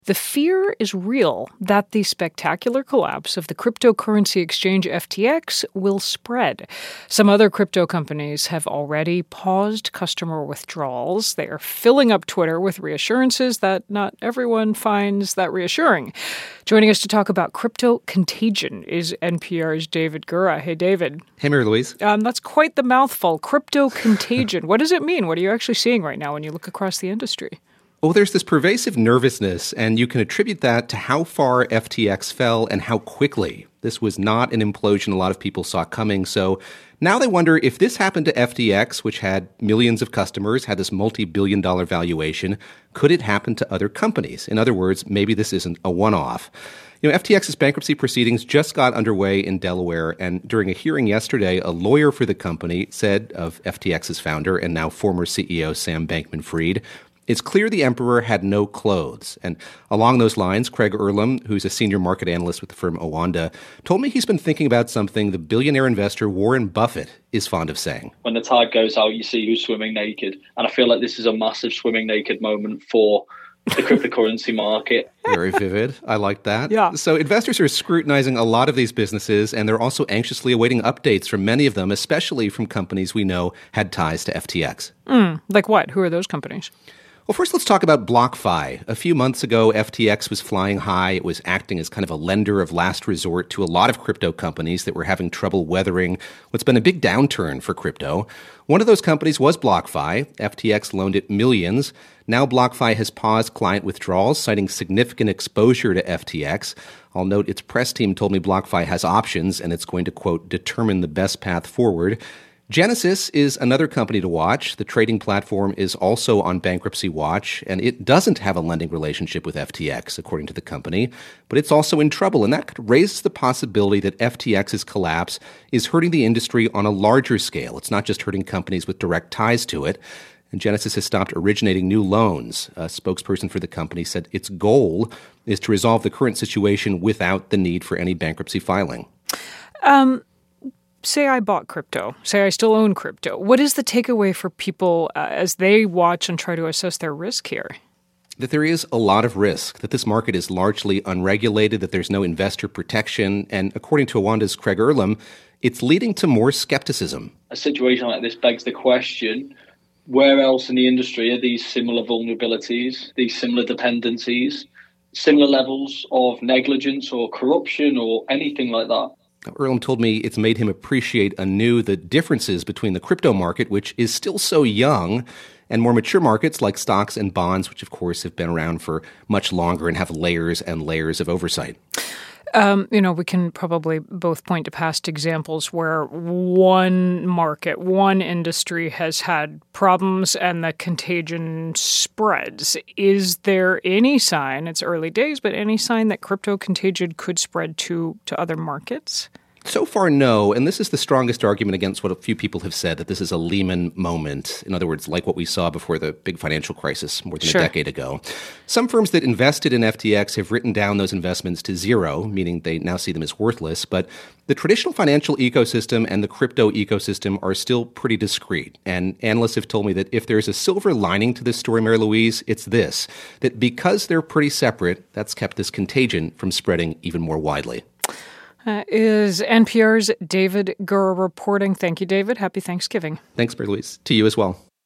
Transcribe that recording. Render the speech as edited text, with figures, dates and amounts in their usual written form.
The fear is real that the spectacular collapse of the cryptocurrency exchange FTX will spread. Some other crypto companies have already paused customer withdrawals. They are filling up Twitter with reassurances that not everyone finds that reassuring. Joining us to talk about crypto contagion is NPR's David Gura. Hey, David. Hey, Mary Louise. That's quite the mouthful. Crypto contagion. What does it mean? What are you actually seeing right now when you look across the industry? Well, there's this pervasive nervousness, and you can attribute that to how far FTX fell and how quickly. This was not an implosion a lot of people saw coming. So now they wonder if this happened to FTX, which had millions of customers, had this multi-billion-dollar valuation, could it happen to other companies? In other words, maybe this isn't a one-off. FTX's bankruptcy proceedings just got underway in Delaware, and during a hearing yesterday, a lawyer for the company said of FTX's founder and now former CEO Sam Bankman-Fried, "It's clear the emperor had no clothes." And along those lines, Craig Erlam, who's a senior market analyst with the firm Owanda, told me he's been thinking about something the billionaire investor Warren Buffett is fond of saying. When the tide goes out, you see who's swimming naked. And I feel like this is a massive swimming naked moment for the cryptocurrency market. Very vivid. I like that. Yeah. So investors are scrutinizing a lot of these businesses, and they're also anxiously awaiting updates from many of them, especially from companies we know had ties to FTX. Like what? Who are those companies? Well, first, let's talk about BlockFi. A few months ago, FTX was flying high. It was acting as kind of a lender of last resort to a lot of crypto companies that were having trouble weathering what's been a big downturn for crypto. One of those companies was BlockFi. FTX loaned it millions. Now BlockFi has paused client withdrawals, citing significant exposure to FTX. I'll note its press team told me BlockFi has options, and it's going to, quote, determine the best path forward. Genesis is another company to watch. The trading platform is also on bankruptcy watch, and it doesn't have a lending relationship with FTX, according to the company, but it's also in trouble, and that raises the possibility that FTX's collapse is hurting the industry on a larger scale. It's not just hurting companies with direct ties to it. And Genesis has stopped originating new loans. A spokesperson for the company said its goal is to resolve the current situation without the need for any bankruptcy filing. Say I bought crypto. Say I still own crypto. What is the takeaway for people as they watch and try to assess their risk here? That there is a lot of risk, that this market is largely unregulated, that there's no investor protection, and according to Owanda's Craig Erlam, it's leading to more skepticism. A situation like this begs the question, where else in the industry are these similar vulnerabilities, these similar dependencies, similar levels of negligence or corruption or anything like that? Erlam told me it's made him appreciate anew the differences between the crypto market, which is still so young, and more mature markets like stocks and bonds, which of course have been around for much longer and have layers and layers of oversight. We can probably both point to past examples where one market, one industry has had problems and the contagion spreads. Is there any sign, it's early days, but any sign that crypto contagion could spread to other markets? So far, no. And this is the strongest argument against what a few people have said, that this is a Lehman moment. In other words, like what we saw before the big financial crisis more than a decade ago. Some firms that invested in FTX have written down those investments to zero, meaning they now see them as worthless. But the traditional financial ecosystem and the crypto ecosystem are still pretty discrete. And analysts have told me that if there's a silver lining to this story, Mary Louise, it's this, that because they're pretty separate, that's kept this contagion from spreading even more widely. Is NPR's David Gura reporting. Thank you, David. Happy Thanksgiving. Thanks, Mary Louise. To you as well.